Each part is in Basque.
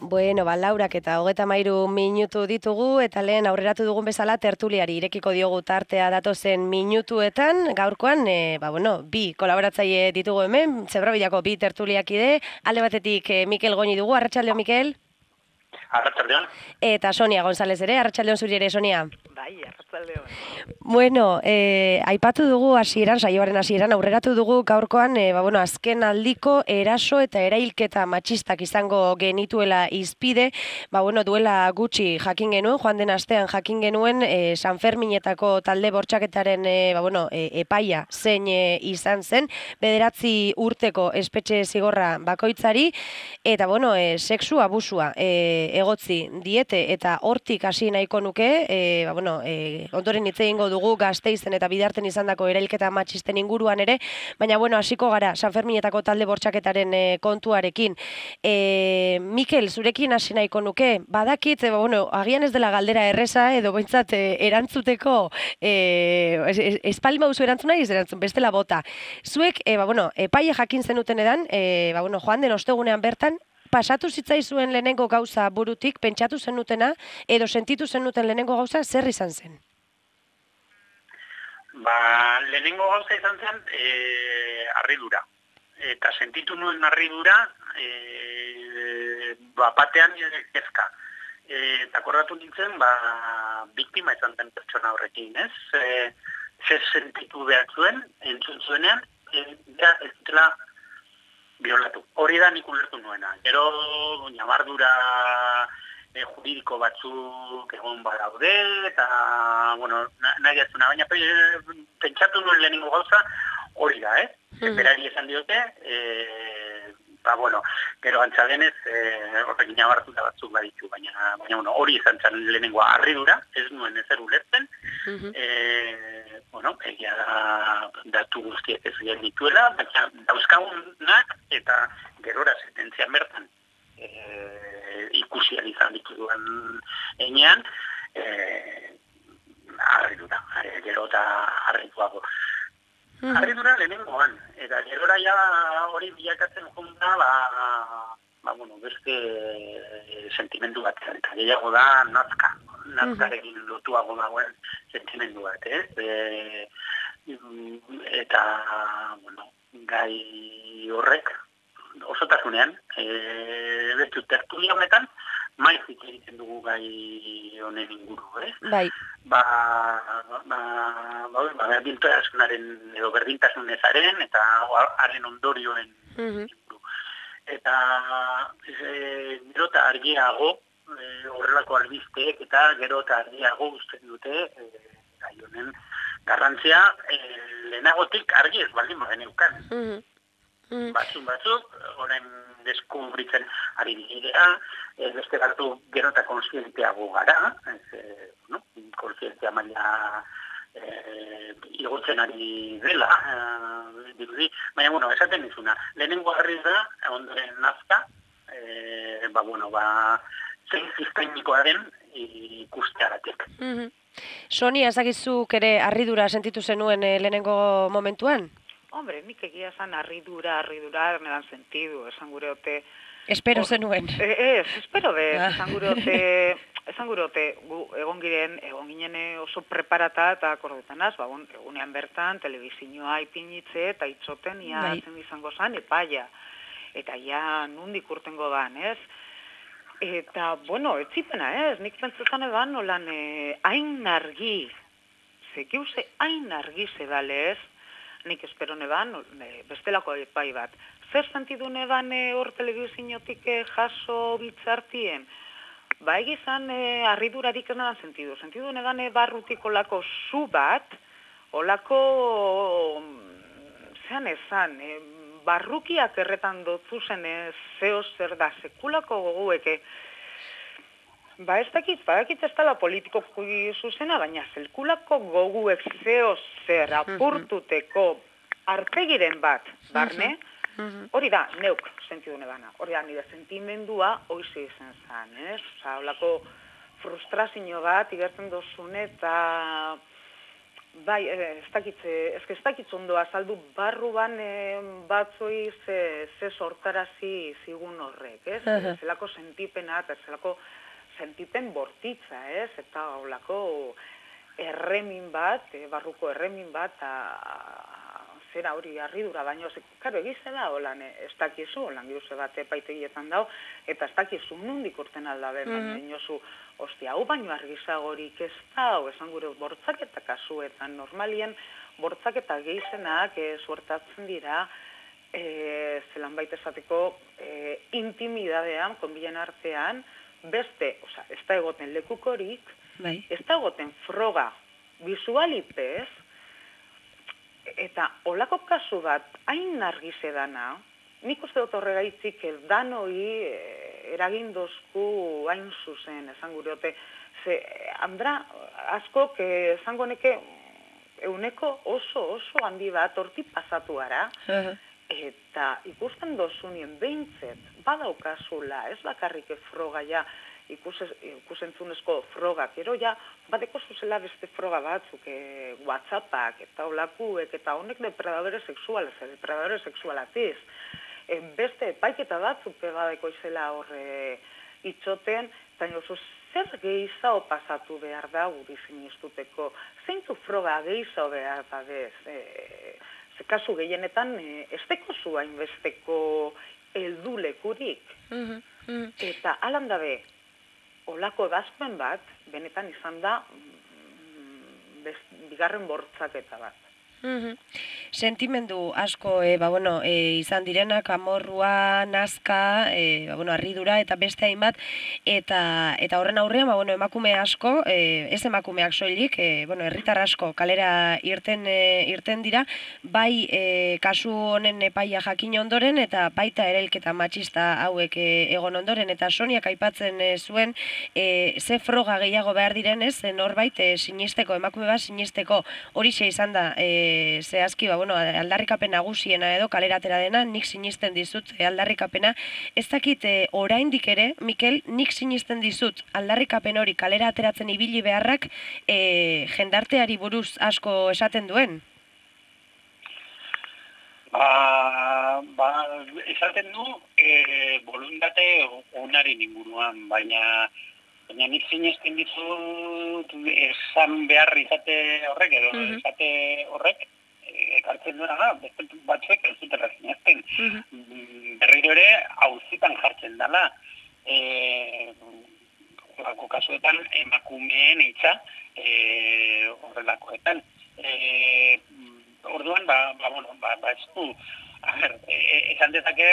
Bueno, Laurak eta 33 minutu ditugu eta lehen aurreratu dugun bezala tertuliari irekiko diogu tartea datozen minutuetan. Gaurkoan, bi kolaboratzaile ditugu hemen, Zebrabidako bi tertuliakide, alde batetik Mikel Goñi dugu, arratsaldeo Mikel. Arratsaldeon. Eta Sonia González ere, arratsaldeon zuri ere, Sonia. Bai, arratsaldeon. Bueno, aipatu dugu saioaren hasieran aurreratu dugu gaurkoan, azken aldiko eraso eta erailketa matxistak izango genituela izpide, duela gutxi jakin genuen, joan den astean jakin genuen, San Ferminetako talde bortxaketaren, epaia zein izan zen, 9 urteko espetxe zigorra bakoitzari, eta sexu abusua egotzi diete, eta hortik hasi nahiko nuke, ondoren hitz egingo dugu Gasteizen eta Bidarten izandako erailketa matxisten inguruan ere, baina hasiko gara San Ferminetako talde bortxaketaren kontuarekin. Mikel, zurekin hasi nahiko nuke, badakit, agian ez dela galdera erreza, edo behintzat erantzuteko, espaldi mauzu erantzuna, ez erantzun, bestela bota. Zuek, epaile jakin zenuten edan, joan den ostegunean bertan, pasatu zitzaizuen lehenengo gauza burutik, pentsatu zenutena, edo sentitu zenuten lehenengo gauza, zer izan zen? Lehenengo gauza izan zen harridura. Eta sentitu nuen harridura, batean kezka. Eta akordatu nintzen, biktima izan zen pertsona horrekin, ez? Zer sentitu behar zuen, entzun zuenean, ez dutela biolatu. Hori da nik ulertu nuena. Gero, nabardura juridiko batzuk egon badaude, eta, nahi atzuna, baina pentsatu nuen lehenengo gauza, hori da, Berari esan diote, gero antzadenez, horrekin nabardura batzuk baditu, baina hori izan zen lehenengoa harridura, ez nuen ezer ulertzen, egia da datu guztiek ez dituela, baina dauzkagunak eta gerora sententzian bertan ikusian izan dituduan enean, harridura, gero eta harrituago. Harridura lehenengoan, eta gerora ja hori bilakatzen junta, beste sentimendu bat, eta gehiago da nazkarekin lotuago dagoen sentimendu bat, eta, gai horrek, osotasunean, bestu tertulia honetan, maizik egiten dugu gai honen inguru, Bai. Berdintasunaren edo berdintasun ezaren eta haren ondorioen inguru. Eta gero eta argiago, horrelako albizteek eta gero eta argiago usten dute gai honen garrantzia lehenagotik argi ez baldin bageneukan. Batzuk, horren deskubritzen ari dira, beste gartu gero eta konsienteago gara, konsientzia maila igotzen ari dela, baina, esaten nizuna, lehenengo harri da, ondoren nazka, zein sistemikoaren ikusteagatik. Sonia, ezagizuk ere harridura sentitu zenuen lehenengo momentuan? Hombre, nik egia esan harridura, nedan sentidu, esan gure ote... Espero zenuen. Espero de, esan gure ote, egon ginen oso preparata eta akordetanaz, egunean bertan, telebizioa ipinitze eta itxoten ia zen izango zen, epaia. Eta ja nundik urtengo dan, ez? Eta, etzipena, ez? Nik pentsetan edan, nolan, hain argi, zekiuze hain argi zedale, ez? Nik espero neban, bestelako epai bat. Zer sentidu neban hor telebiziotik jaso bitzartien? Egizan harridurarik ez neban sentidu. Sentidu neban barrutik olako zu bat, olako, zean ezan, barrukiak erretan dotzu zen zeo zer da, sekulako gogueke. Ez dakit ez dela politiko zuzena, baina zelkulako goguek zeo zer apurtuteko arpegiren bat, barne, hori da, neuk sentidu nebana. Hori da, nire sentimendua hoize izan zen, ez? Olako frustrazio bat, igertzen dozune eta Bai, ez dakitz ondo azaldu barruan batzoi ze sortarazi zigun horrek, ez? Zelako sentipena eta zelako sentipen bortitza, ez? Eta holako erremin bat, barruko erremin bat, zera hori harridura, baina, karo, egize da, holan, ez dakizu, holan giuze bat epaitegietan dau, eta ez dakizu nundik urten aldabe, baina inozu, ostia, hau baino argizagorik ez da, esan gure bortzaketa kasuetan, normalien bortzaketa gehizenak suertatzen dira, zelan baita esateko intimidadean, konbilen artean, beste, oza, ez da egoten lekukorik, ez da egoten froga visualipez, eta olako kasu bat hain argize dana, nik uste dut horregaitzik danoi eragindozku hain zuzen, esan gureote, ze Andra askok esango neke euneko oso handi bat horti pasatu gara, eta ikusten dozunien behintzet, badaukazula, ez bakarrik froga ja, ikusentzunezko frogak, ero ja, badeko zuzela beste froga batzuk, WhatsAppak, eta olakuek, eta honek depredadore sexualatiz. Beste epaiketa batzuk badeko izela horre itxoten, eta niozu, zer gehiago pasatu behar da guri sinistuteko, zeintzu froga gehiago behar da bez, ze kasu gehienetan, ez deko zuain besteko eldulekurik. Eta alan dabe, olako ebazpen bat, benetan izan da, bigarren bortzaketa bat. Sentimendu asko izan direnak, amorrua, nazka, arridura eta beste hainbat, eta horren aurrean emakume asko, ez emakumeak soilik, herritar asko kalera irten dira, bai kasu honen epaia jakin ondoren eta baita erailketa matxista hauek egon ondoren, eta Soniak aipatzen zuen ze froga gehiago behar diren, ez, norbait sinisteko, emakume bat sinisteko, horixe izan da zehazki, aldarrikapen nagusiena edo kaleratera dena, nik sinisten dizut aldarrikapena. Ez dakit oraindik ere, Mikel, nik sinisten dizut aldarrikapen hori kalera ateratzen ibili beharrak jendarteari buruz asko esaten duen? Esaten du bolundate onaren inguruan, baina nik sinesten dizut esan behar izate horrek, edo izate horrek, ekartzen duena beste batzuek ez dut errazinazten. Berriro ere, auzitan jartzen dela, horrelako kasuetan, emakumeen eitza horrelakoetan. Orduan, ez du, esan dezake,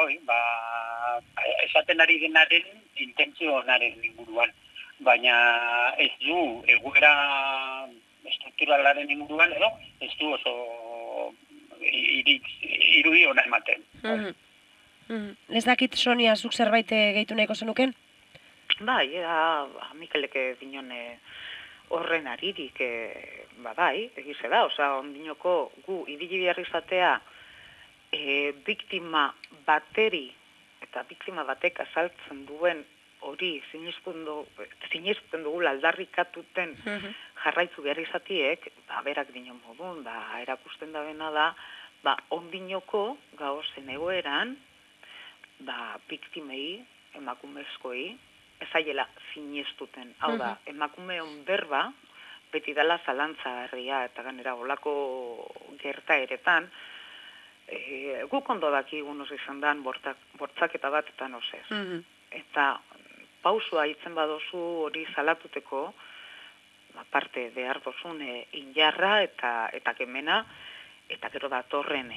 esaten ari denaren intentzio onaren inguruan, baina ez du egoera estrukturalaren inguruan, edo ez du oso irudi ona ematen. Ez dakit, Sonia, zuk zerbait gehitu nahiko zenuken? Bai, Mikeleke dinon horren aririk, egize da, ondinoko gu ibili behar izatea biktima bateri eta biktima batek azaltzen duen hori sinisten dugula aldarrikatuten jarraitzu behar izatiek, berak dinon modun, erakusten da bena da, ondinoko gauzen egoeran, biktimei, emakumezkoi, ezaiela sinistuten. Hau da, emakumeon berba, beti dela zalantza herria, eta ganera olako gertaeretan, guk ondo dakigun oso izan dan bortzaketa bat eta nosez. Eta pausua hitzen badozu hori zalatuteko, aparte behar dozun injarra eta kemena, eta gero datorren,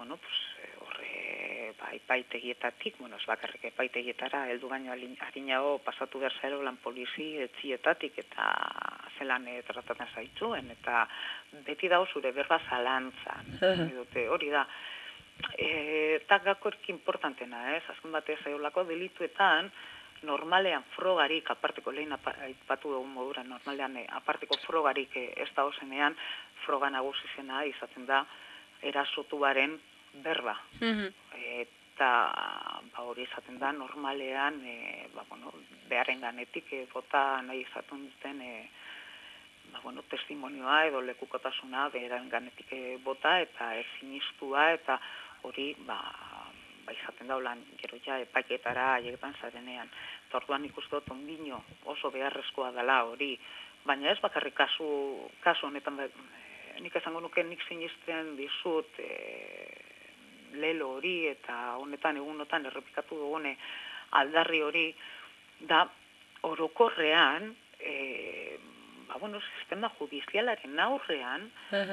epaitegietatik, ez bakarrik epaitegietara, heldu baino harinago pasatu behar zailo lan polizi etzietatik eta zelan tratatzen zaitzuen, eta beti dago zure berba zalantzan. Hori da, eta gakorik importantena, azken batez zaiolako delituetan, normalean frogarik, aparteko lehen aipatu dugun modura, normalean aparteko frogarik ez da ozenean, froga nagusizena izaten da erasotuaren berba. Eta hori izaten da normalean beharen ganetik bota nahi izaten duten testimonioa edo lekukotasuna beraren ganetik bota eta ezinistua eta hori izaten daulan gero ja epaiketara haietan zarenean. Eta orduan ikusten dut ondino oso beharrezkoa dela hori, baina ez bakarrik kasu honetan nik esango nuke nik sinisten dizut lelo hori eta honetan egunotan errepikatu dugune aldarri hori da orokorrean sistema judizialaren aurrean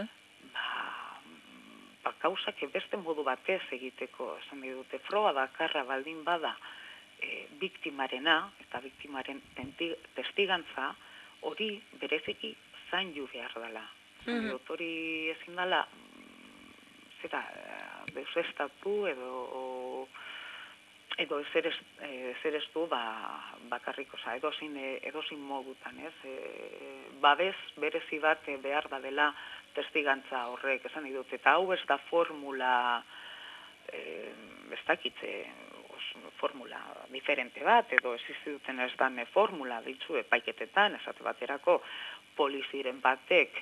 kausak beste modu batez egiteko, esan dute, froga bakarra baldin bada biktimarena eta biktimaren testigantza hori bereziki zaindu behar dela. Hori ezin dela deusestatu edo ezerestu bakarrik, edozin modutan, ez? Babes berezi bat behar da dela testigantza horrek, esan dut, eta hau ez da formula, ez dakitze, formula diferente bat, edo existituten ez da formula ditzu epaiketetan, esate baterako poliziren batek,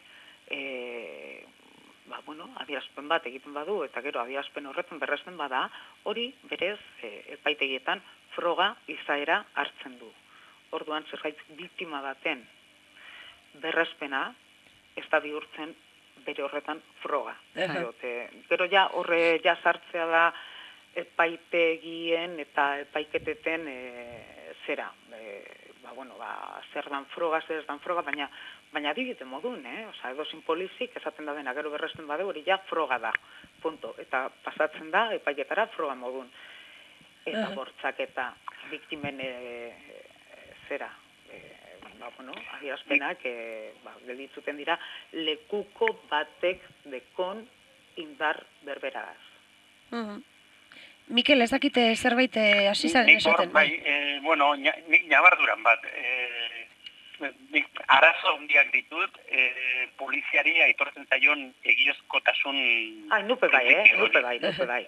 adierazpen bat egiten badu, eta gero adierazpen horretzen berresten bada, hori berez epaitegietan froga izaera hartzen du. Orduan zerbait biktima baten berrespena ez da bihurtzen bere horretan froga. Gero ja horre ja sartzea da epaitegien eta epaiketeten zera. Zer dan froga, zer ez dan froga, baina adibide modun, edozin polizik esaten da dena, gero berresten bade hori ja froga da, punto. Eta pasatzen da epaiketara froga modun. Eta bortzak eta biktimen zera, adierazpenak gelditzuten dira lekuko batek dekon indar berberaz. Mikel, ez dakite zerbait hasi zaren esaten? Nik nabarduran bat. Arazo handiak ditut, poliziari aitortzen zaion egiozkotasun... Nupe bai.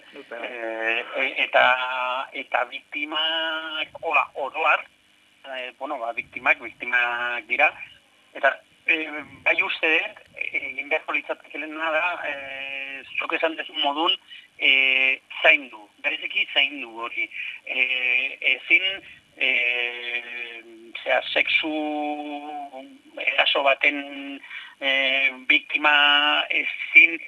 Eta biktimak, oroar, biktimak dira, eta bai uste dut, egin beharko litzatekelena da, zuk esan dezun modun, zaindu, bereziki zaindu hori. Ezin, sexu eraso baten biktima ezin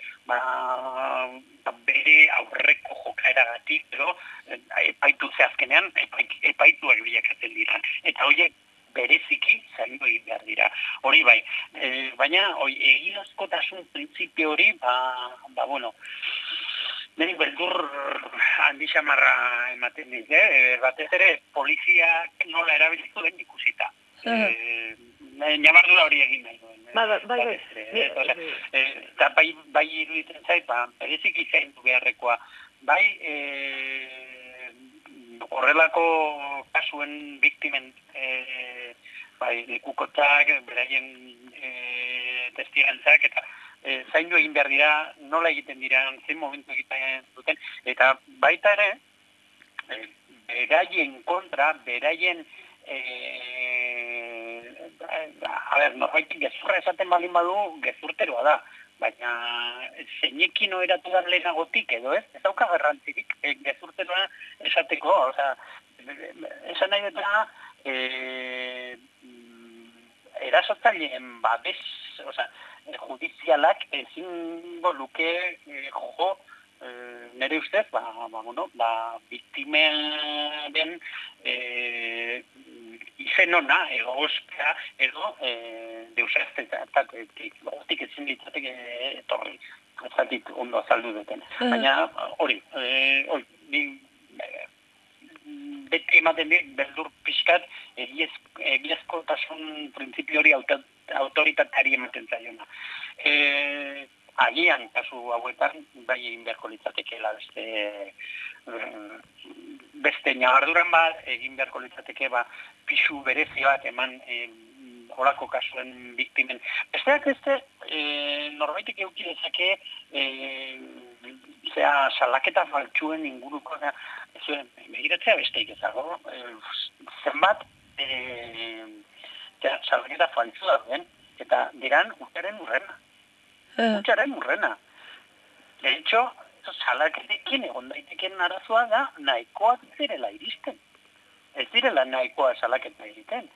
bere aurreko jokaeragatik, edo epaitu zehazkenean, epaituak bilakatzen dira. Eta horiek bereziki zaindu egin behar dira. Hori bai, baina egiazkotasun printzipio hori, niri beldur handi xamarra ematen dit, batez ere poliziak nola erabiliko den ikusita. Nabardura hori egin nahi duen. Eta bai iruditzen zait, bereziki zaindu beharrekoa. Bai, horrelako kasuen biktimen lekukotzak, beraien testigantzak, eta zaindu egin behar dira, nola egiten dira, zein momentu egiten duten, eta baita ere, beraien kontra, beraien norbaitik gezurra esaten baldin badu, gezurteroa da, baina zeinekin oheratu da lehenagotik edo ez dauka garrantzirik gezurteroa esateko, esan nahi dutena erasotzaileen babes, judizialak ezingo luke nire ustez, biktimaren izen ona, edo ospea, edo deusaztetik, hortik ezin ditzatek etorri, etzatik ondo azaldu duten. Baina hori, beti ematen dit, beldur pixkat, egiazkotasun printzipio hori autoritateari ematen zaiona. Agian, kasu hauetan, bai egin beharko litzatekeela beste nabarduran bat, egin beharko litzateke pisu berezi bat eman horako kasuen biktimen. Besteak norbaitek euki dezake salaketa faltsuen inguruko begiratzea besteik ezago. Zenbat salaketa faltsu dauden, eta diran urtearen urrena. Urtearen urrena. De hecho, salaketekin egon daiteken arazoa da nahikoa zirela iristen. Ez direla nahikoa salaketa egiten.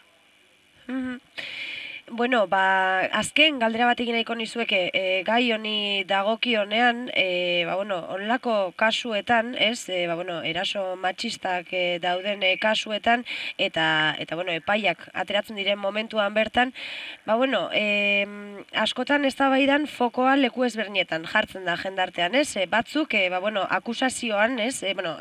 Bueno, azken galdera bat egin nahiko nizueke, gai honi dagokionean, onlako kasuetan, ez, eraso matxistak dauden kasuetan, eta epaiak ateratzen diren momentuan bertan, askotan eztabaidan fokoa leku ezberdinetan jartzen da jendartean, ez, batzuk, akusazioan, ez,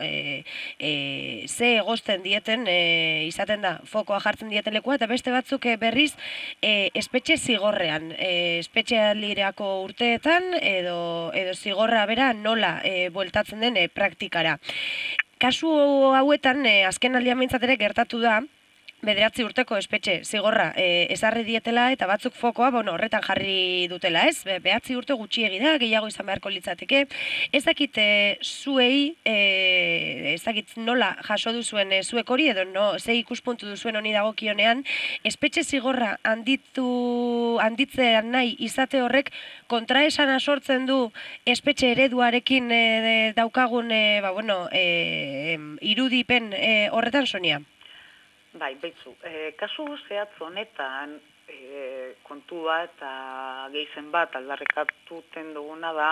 ze egozten dieten, izaten da, fokoa jartzen dieten lekua, eta beste batzuk berriz, espetxe zigorrean, espetxealdirako urteetan edo zigorra bera nola bueltatzen den praktikara. Kasu hauetan, azken aldian behintzat ere gertatu da, 9 urteko espetxe zigorra ezarri dietela eta batzuk fokoa horretan jarri dutela, ez? 9 urte gutxiegi da, gehiago izan beharko litzateke. Ez dakit zuei, ez dakit nola jaso duzuen zuek hori, edo ze ikuspuntu duzuen honi dagokionean, espetxe zigorra handitzean nahi izate horrek kontraesana sortzen du espetxe ereduarekin daukagun irudipen horretan, Sonia? Bai, beitzu, kasu zehatz honetan kontua eta gehizen bat aldarrikatuten duguna da,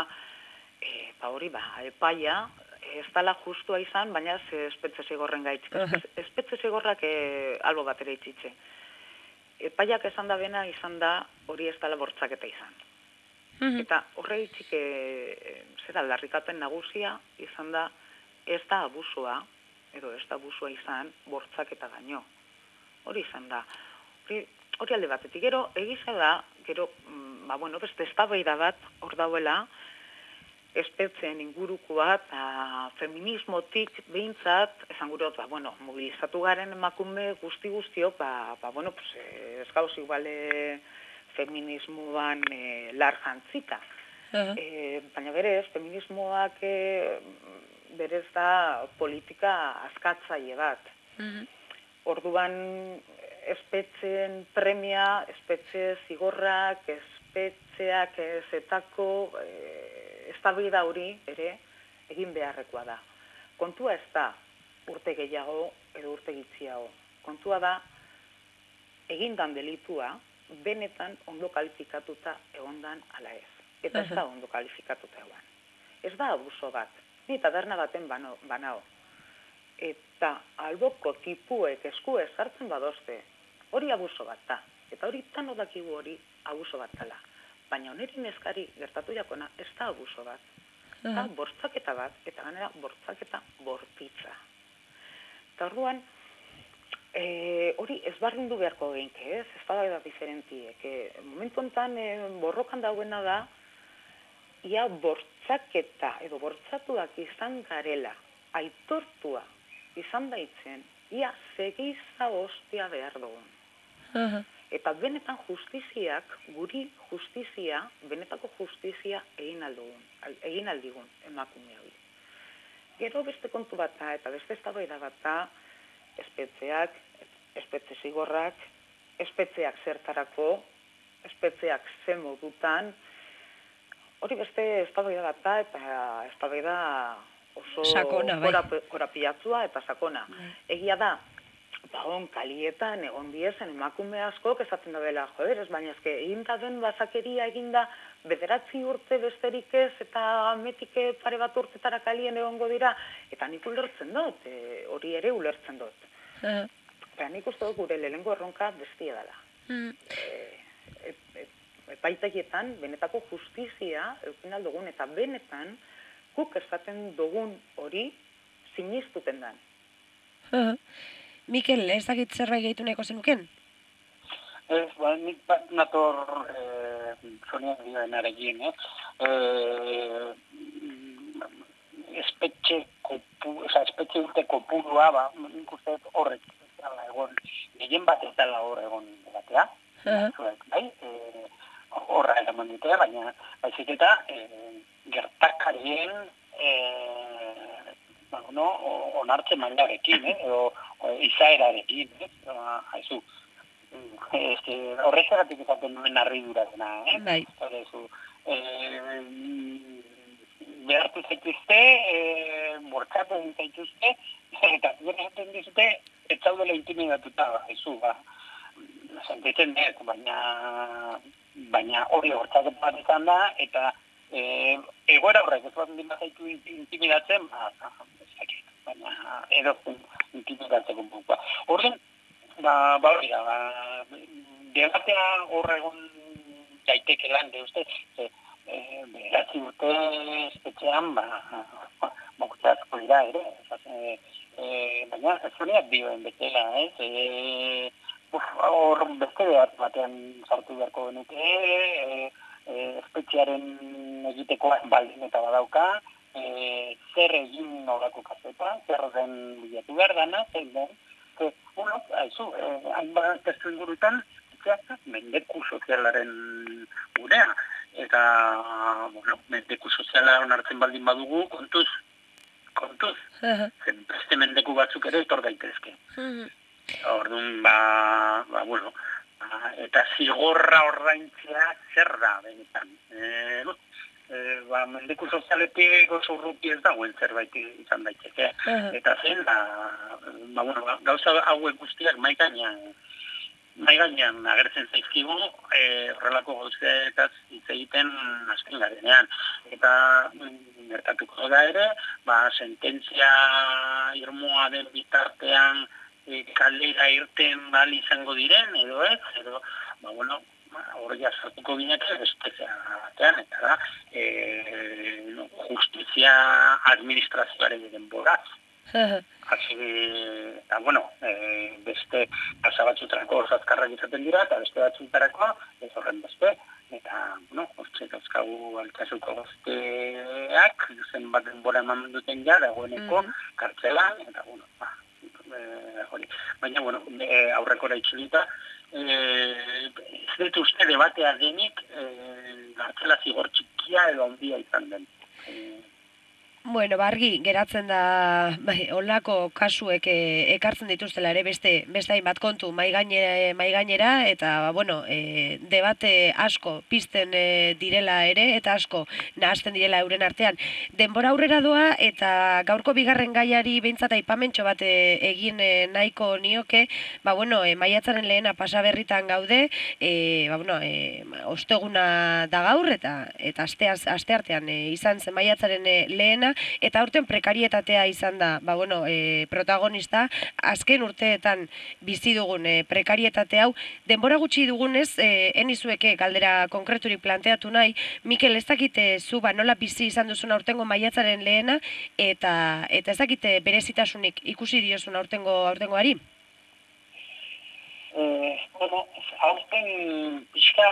epaia, ez dala justua izan, baina espetxe zigorren gaitzik. Espetxe zigorrak albo batera itxitxe. Epaiak esan da bena izan da hori ez dala bortzaketa izan. Eta horre itxik aldarrikapen nagusia izan da ez da abusua, edo ez da abusua izan, bortzaketa gaino. Hori izan da. Hori alde batetik. Gero, egiza da, beste eztabaida bat hor dauela, espetzen inguruko bat, feminismotik behintzat, esan gure mobilizatu garen emakume guztiok, ez gauz iguale feminismoan lar jantzita. Baina berez, feminismoak berez da politika askatzaile bat. Orduan espetzen premia, espetxe zigorrak, espetxeak zetako eztabaida hori ere egin beharrekoa da. Kontua ez da urte gehiago edo urte gitxiago. Kontua da egindan delitua benetan ondo kalifikatuta egondan ala ez. Eta ez da ondo kalifikatuta egon. Ez da abuso bat. Ni taberna baten banao. Eta alboko tipuek eskuez hartzen badozte, hori abuso bat da. Eta hori tano dakigu hori abuso bat dela. Baina onerin eskari gertatu jakona ez da abuso bat. Eta bortzaketa bat, eta ganera bortzaketa bortitza. Eta orduan, hori ezberdindu beharko geinke, ez da diferentiek. Momentu honetan borrokan dauena da, ia bortzaketa edo bortzatuak izan garela, aitortua izan daitzen, ia segiza hostia behar dugun. Eta benetan justiziak, guri justizia, benetako justizia egin aldigun emakume hori. Gero beste kontu bat da, eta beste eztabaida bat da, espetxeak, espetxe zigorrak, espetxeak zertarako, espetxeak ze modutan, hori beste eztabaida bat da, eta eztabaida oso korapilatzua eta sakona. Egia da, kalietan egon diezen emakume asko, esaten da dela, baina ezke, egin da den basakeria eginda 9 urte besterik ez, eta metike pare bat urtetara kalien egongo dira, eta nik ulertzen dut, hori ere ulertzen dut. Eta nik uste dut gure lehenengo erronka bestia dela. Epaitegietan, benetako justizia eukin aldugun, eta benetan, guk esaten dugun hori sinistuten dan. Mikel, ez dakit zerbait gehitu nahiko zenuken? Ez, nik bat nator Sonia dioenarekin, espetxe urte kopurua, nik uste horrek egon, gehien bat ez dela hor egon batea, horra eraman dute, baina baizik eta gertakarien onartze mailarekin, edo izaerarekin, haizu, Horrexegatik izaten nuen harridura dena, Bai. Behartu zaituzte, bortxatu egin zaituzte, eta gure esaten dizute, ez zaudela intimidatuta, sentitzen dut, baina hori bortxatu bat izan da, eta egoera horrek ez bat zaitu intimidatzen, baina edozen intimidatzeko buka. Orduan, hori da, debatea horre egon daiteke lan, uste, beratzi urte espetxean, mokutazko dira ere, baina ez zuriak dioen betela, hor beste behar batean sartu beharko genuke, espetxearen egitekoa baldin eta badauka, zer egin horako kaseta, zer den bilatu behar dana, zer den, hainbat testu ingurutan, mendeku sozialaren gurea, eta, mendeku soziala onartzen baldin badugu, kontuz, beste mendeku batzuk ere etor daitezke. Orduan, eta zigorra ordaintzea zer da, benetan. Mendeku sozialetik oso urruti ez dagoen zerbait izan daiteke. Eta zen, gauza hauek guztiak mahai gainean agertzen zaizkigu, horrelako gauzetaz hitz egiten hasten garenean. Eta gertatuko da ere, sententzia irmoa den bitartean kalera irten bal izango diren, edo ez, hori jasartuko gineke bestezean batean, eta da, justizia administrazioaren denboraz. Eta, beste pasa batzutarako azkarrak izaten dira, eta beste batzutarako ez horren beste. Eta, hortxe dauzkagu alkasuko gazteak, zen bat denbora eman duten ja, dagoeneko kartzelan, eta, hori. Baina, aurrekora itxulita, ez dut uste debatea denik kartzela zigor txikia edo handia izan den. Bueno, argi geratzen da holako kasuek ekartzen dituztela ere beste hainbat kontu mai gainera eta debate asko pizten direla ere eta asko nahasten direla euren artean. Denbora aurrera doa eta gaurko bigarren gaiari behintzat aipamentxo bat egin nahiko nioke, maiatzaren lehena pasaberritan gaude, osteguna da gaur eta asteartean izan zen maiatzaren lehena, eta aurten prekarietatea izan da, protagonista, azken urteetan bizi dugun prekarietate hau, denbora gutxi dugunez, enizueke galdera konkreturik planteatu nahi, Mikel, ez dakite zu nola bizi izan duzun aurtengo maiatzaren lehena, eta ez dakite berezitasunik ikusi diozun aurtengoari? Aurten pixka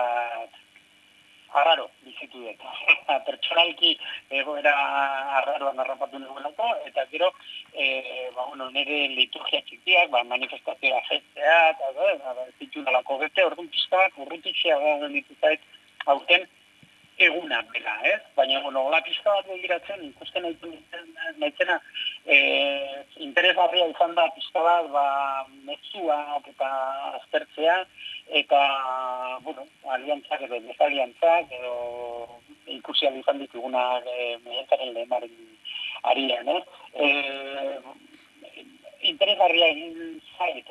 arraro bizitu dut. Pertsonalki egoera arraroan harrapatu nuelako, eta gero, nire liturgia txikiak, manifestazioa jestea, eta zitxunalako bete, orduan pixka bat, urrutitxea gauden dituzait, aurten eguna bela, ez? Baina, hola pixka bat begiratzen, ikusten nahitzena, interesgarria izan da pixka bat, mezuak eta aztertzea, eta, aliantzak edo desaliantzak, edo ikusi izan ditugunak maiatzaren lehenaren arian, ez? Interesgarria egin zait,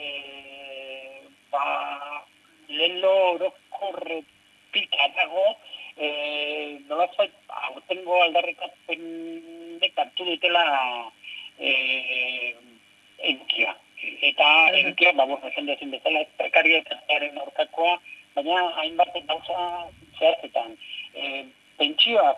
lehelo orokorretik dago, nolazait, aurtengo aldarrikapenek hartu dutela edukia. Eta edukia, esan dezin bezala, prekarietatearen aurkakoa, baina hainbat gauza zehatzetan. Pentsioak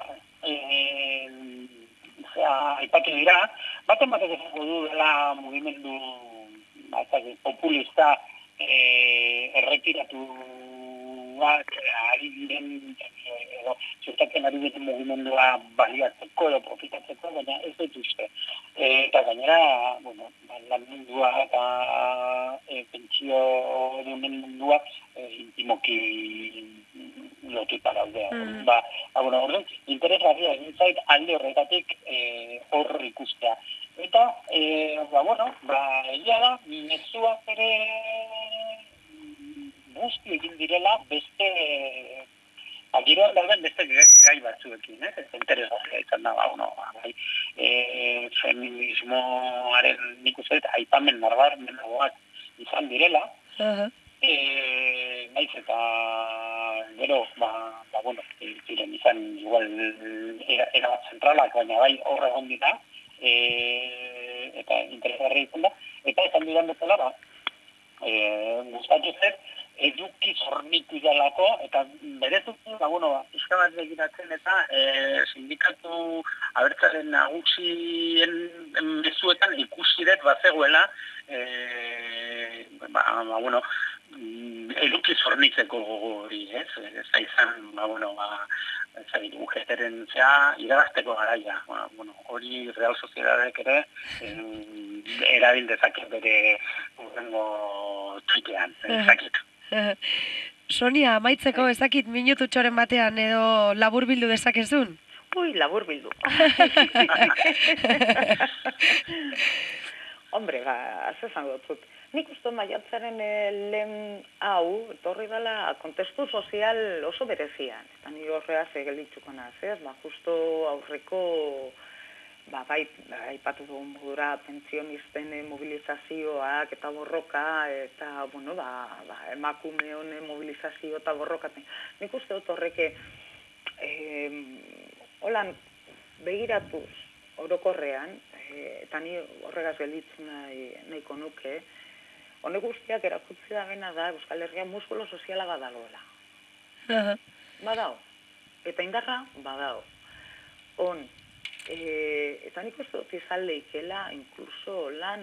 aipatu dira, baten batek ezako du dela mugimendu populista erretiratu ari diren edo sustatzen ari diren mugimendua baliatzeko edo profitatzeko, baina ez dut uste. Eta gainera, lan mundua eta pentsio duen mundua intimoki lotuta daude. Orduan, interesgarria egin zait alde horretatik hor ikustea. Eta, egia da, mezuak ere guzti egin direla beste giroan dauden beste gai batzuekin, eta interesgarria izan da, bai, feminismoaren nik uste eta aipamen nabarmenagoak izan direla, naiz eta gero, ziren izan igual erabat zentralak, baina bai horre egon dira, eta interesgarria izan da, eta izan diren bezala, gustatu zen, eduki zornitu dalako, eta berezuki, pixka bat begiratzen eta sindikatu abertzaren nagusien mezuetan ikusi dut bazegoela, eduki zornitzeko hori, ez da izan, ugeteren irabazteko garaia. Hori Real Sociedadek ere erabil dezake bere urrengo tuitean, ezakit. Sonia, amaitzeko ezakit minututxoren batean edo labur bildu dezakezun? Ui, labur bildu. Hombre, azezan dut. Nik uste maiatzaren lehen hau, etorri dela kontestu sozial oso berezian. Eta ni horreaz egelitzuko naz, ez? Justo aurreko, aipatu dugun modura pentsionisten mobilizazioak eta borroka, eta, emakume honen mobilizazio eta borroka. Nik uste dut horreke, holan, begiratuz, orokorrean, eta ni horregaz gelditzen nahiko nuke, honek guztiak erakutsi da bena da Euskal Herria muskulo soziala badagoela. Badao. Eta indarra badao. Eta nik uste dut izan leikela, inkluso lan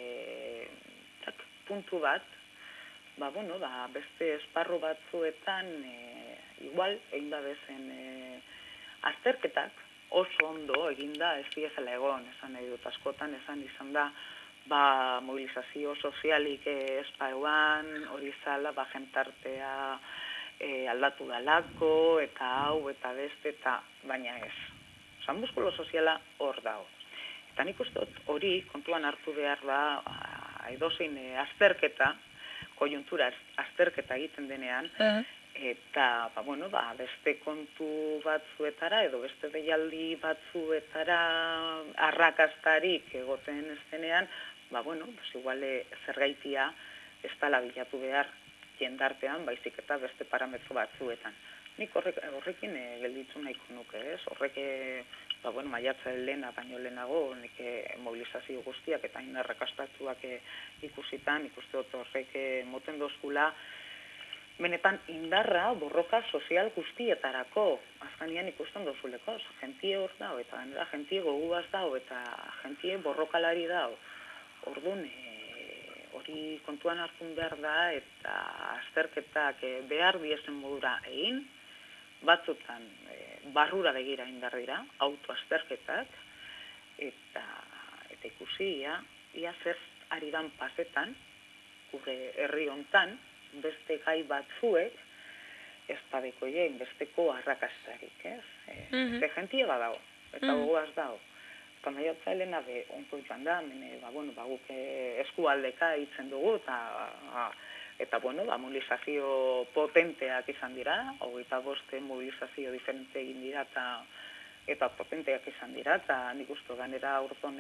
puntu bat, beste esparru batzuetan, igual, egin da bezen azterketak, oso ondo eginda ez diezela egon, esan nahi dut askotan, esan izan da, mobilizazio sozialik espauan, hori zala, jentartea aldatu dalako, eta hau, eta beste, eta baina ez. Osa, muskulo soziala hor dago. Eta nik uste hori kontuan hartu behar da, edozein azterketa, kojuntura azterketa egiten denean, eta, beste kontu batzuetara, edo beste deialdi batzuetara arrakastarik egoten ez denean, igual zergaitia ez dala bilatu behar jendartean, baizik eta beste parametro batzuetan. Nik horrekin gelditu nahiko nuke, ez? Horrek, maiatzaren lehena, baino lehenago, nik mobilizazio guztiak eta indarrakastatuak ikusitan, ikuste dut horrek moten dozkula, benetan indarra borroka sozial guztietarako. Azkanian ikusten dozuleko, jentie hor dao, eta jentie goguaz dao, eta jentie borrokalari dao. Orduan, hori kontuan hartun behar da, eta azterketak behar diezen modura egin, batzutan barrura begira indar dira, autoazterketak, eta ikusi, ia zer ari dan pasetan, gure herri hontan, beste gai batzuek, ez badeko egin, besteko arrakastarik, ez? Ze jentie badago, eta gogoaz dago. Eta maiatzailen onko joan da, guk eskualdeka hitzen dugu, eta mobilizazio potenteak izan dira, 25 mobilizazio diferente egin dira, eta potenteak izan dira, eta nik uste ganera urton,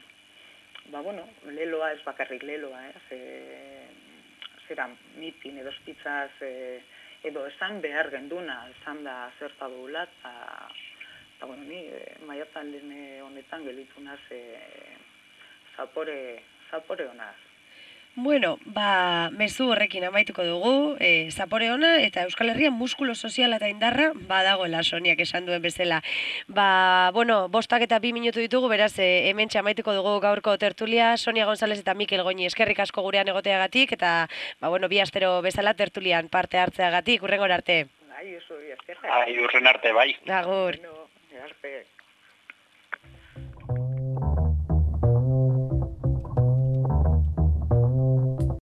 leloa ez bakarrik leloa, zera mitin edo espitzaz, edo esan behar genduna, esan da zerta dugula, eta ni maiatzan honetan gelitu naz zapore honaz. Bueno, mezu horrekin amaituko dugu, zapore ona eta Euskal Herrian muskulo soziala eta indarra badagoela Soniak esan duen bezala. 5 eta 2 minutu ditugu, beraz hementxe amaituko dugu gaurko tertulia. Sonia González eta Mikel Goñi eskerrik asko gurean egoteagatik, eta bi astero bezala tertulian parte hartzeagatik, urrengora arte. Eskerrik. Urren arte, bai. Agur. Arte.